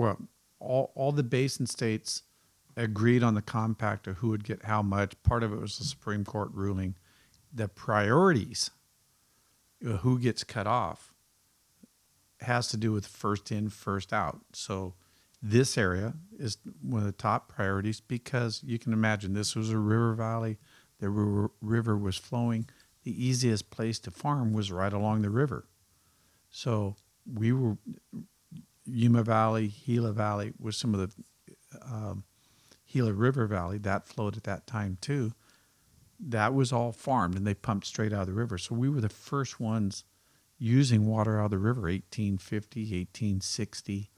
All the basin states agreed on the compact of who would get how much. Part of it was the Supreme Court ruling. The priorities, who gets cut off, has to do with first in, first out. So this area is one of the top priorities, because you can imagine this was a river valley. The river was flowing. The easiest place to farm was right along the river. So we were, Yuma Valley, Gila Valley was some of the Gila River Valley that flowed at that time too. That was all farmed, and they pumped straight out of the river. So we were the first ones using water out of the river, 1850, 1860.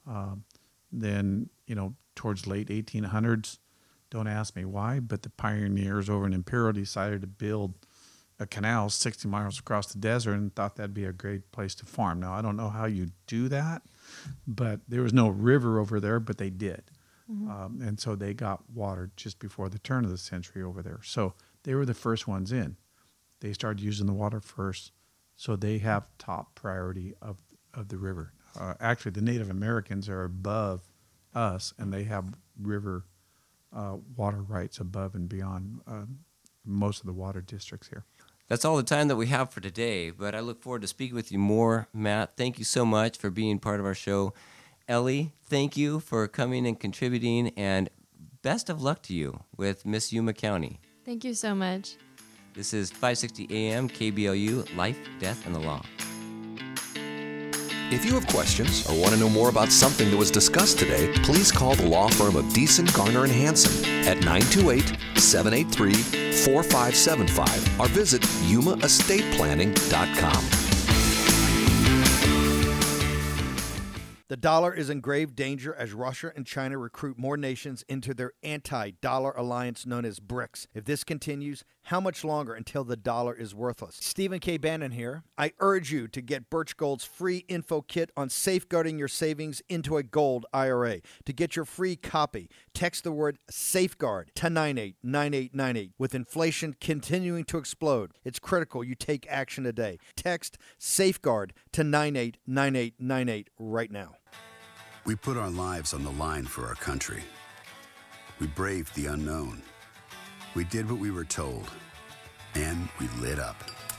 Then, towards late 1800s, don't ask me why, but the pioneers over in Imperial decided to build a canal 60 miles across the desert and thought that'd be a great place to farm. Now, I don't know how you do that, but there was no river over there, but they did. And so they got water just before the turn of the century over there. So they were the first ones in. They started using the water first, so they have top priority of the river. Actually, the Native Americans are above us, and they have river water rights above and beyond most of the water districts here. That's all the time that we have for today, but I look forward to speaking with you more, Matt. Thank you so much for being part of our show. Ellie, thank you for coming and contributing, and best of luck to you with Miss Yuma County. Thank you so much. This is 560 AM KBLU, Life, Death, and the Law. If you have questions or want to know more about something that was discussed today, please call the law firm of Deason, Garner & Hansen at 928-783-4575 or visit yumaestateplanning.com. The dollar is in grave danger as Russia and China recruit more nations into their anti-dollar alliance known as BRICS. If this continues, how much longer until the dollar is worthless? Stephen K. Bannon here. I urge you to get Birch Gold's free info kit on safeguarding your savings into a gold IRA. To get your free copy, text the word safeguard to 989898. With inflation continuing to explode, it's critical you take action today. Text safeguard to 989898 right now. We put our lives on the line for our country. We braved the unknown. We did what we were told, and we lit up.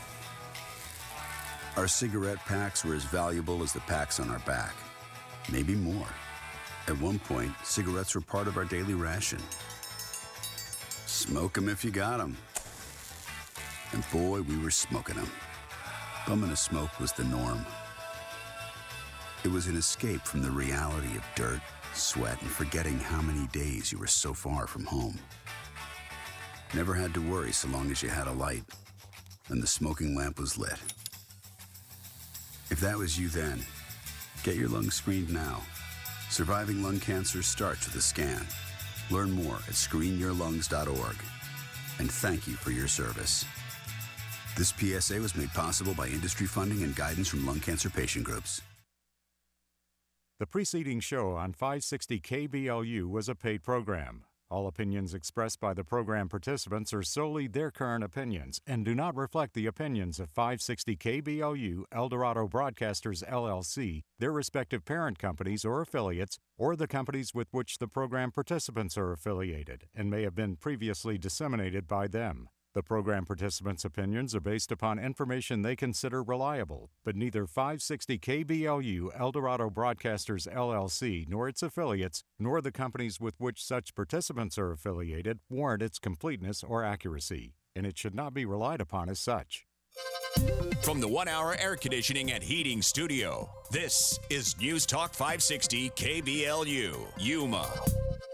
Our cigarette packs were as valuable as the packs on our back, maybe more. At one point, cigarettes were part of our daily ration. Smoke 'em if you got 'em. And boy, we were smoking 'em. Bumming a smoke was the norm. It was an escape from the reality of dirt, sweat, and forgetting how many days you were so far from home. Never had to worry so long as you had a light and the smoking lamp was lit. If that was you then, get your lungs screened now. Surviving lung cancer starts with a scan. Learn more at screenyourlungs.org. And thank you for your service. This PSA was made possible by industry funding and guidance from lung cancer patient groups. The preceding show on 560 KBLU was a paid program. All opinions expressed by the program participants are solely their current opinions and do not reflect the opinions of 560 KBLU, Eldorado Broadcasters, LLC, their respective parent companies or affiliates, or the companies with which the program participants are affiliated and may have been previously disseminated by them. The program participants' opinions are based upon information they consider reliable, but neither 560 KBLU, Eldorado Broadcasters, LLC, nor its affiliates, nor the companies with which such participants are affiliated warrant its completeness or accuracy, and it should not be relied upon as such. From the 1-hour air conditioning and heating studio, this is News Talk 560 KBLU, Yuma.